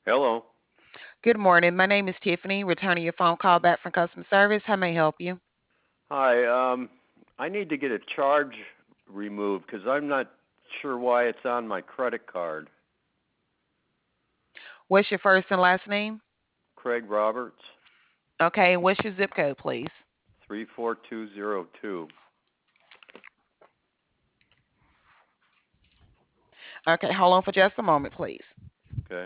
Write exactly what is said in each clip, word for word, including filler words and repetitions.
Hello. Good morning. My name is Tiffany, returning your phone call back from customer service. How may I help you? Hi. Um, I need to get a charge removed because I'm not sure why it's on my credit card. What's your first and last name? Craig Roberts, Okay, and what's your zip code, please? three four two zero two. Okay, hold on for just a moment, please. Okay.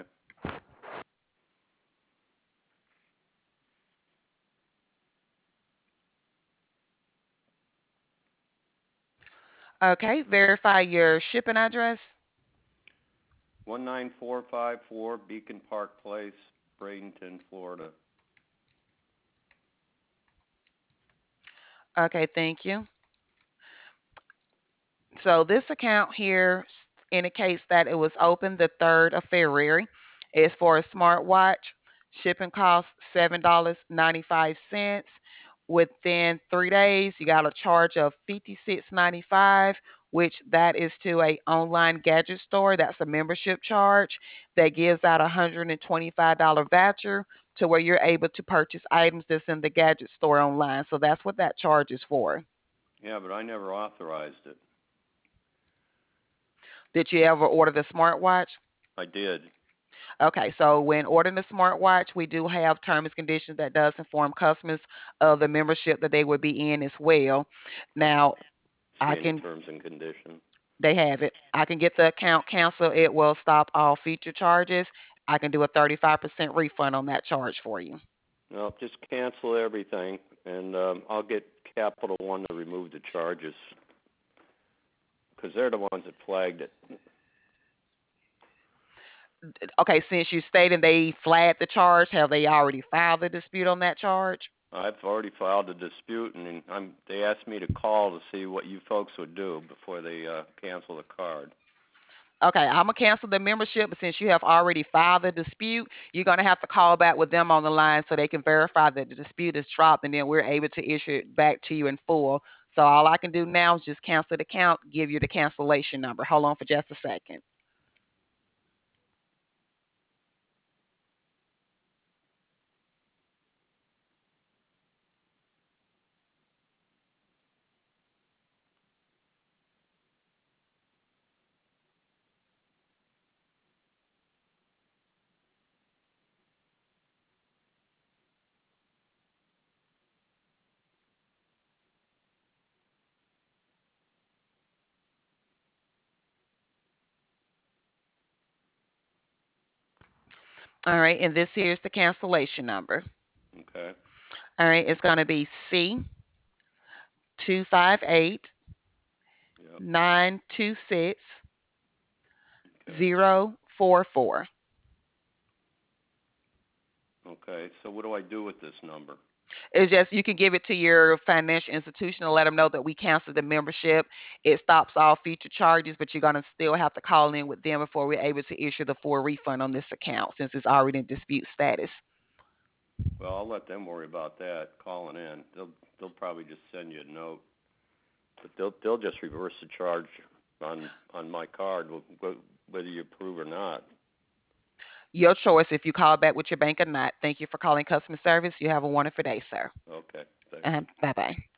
Okay, verify your shipping address. one nine four five four Beacon Park Place, Bradenton, Florida. Okay, thank you. So this account here indicates that it was opened the third of February. It's for a smartwatch. Shipping costs seven dollars and ninety-five cents. Within three days, you got a charge of fifty-six dollars and ninety-five cents, which that is to a online gadget store. That's a membership charge that gives out a one hundred twenty-five dollars voucher to where you're able to purchase items that's in the gadget store online. So that's what that charge is for. Yeah, but I never authorized it. Did you ever order the smartwatch? I did. Okay, so when ordering a smartwatch, we do have terms and conditions that does inform customers of the membership that they would be in as well. Now, See I any can terms and conditions. they have it. I can get the account canceled. It will stop all future charges. I can do a thirty-five percent refund on that charge for you. No, just cancel everything, and um, I'll get Capital One to remove the charges because they're the ones that flagged it. Okay, since you stated they flagged the charge, have they already filed the dispute on that charge? I've already filed a dispute, and I'm, they asked me to call to see what you folks would do before they uh, cancel the card. Okay, I'm gonna cancel the membership, but since you have already filed the dispute, you're gonna have to call back with them on the line so they can verify that the dispute is dropped, and then we're able to issue it back to you in full. So all I can do now is just cancel the account, give you the cancellation number. Hold on for just a second. All right, and this here is the cancellation number. Okay. All right, it's gonna be C two five eight Yep. nine two six Okay. zero four four. Okay. So what do I do with this number? It's just you can give it to your financial institution and let them know that we canceled the membership. It stops all future charges, but you're gonna still have to call in with them before we're able to issue the full refund on this account since it's already in dispute status. Well, I'll let them worry about that. Calling in, they'll they'll probably just send you a note, but they'll they'll just reverse the charge on on my card, whether you approve or not. Your choice if you call back with your bank or not. Thank you for calling customer service. You have a wonderful day, sir. Okay. Thanks. Uh, bye bye.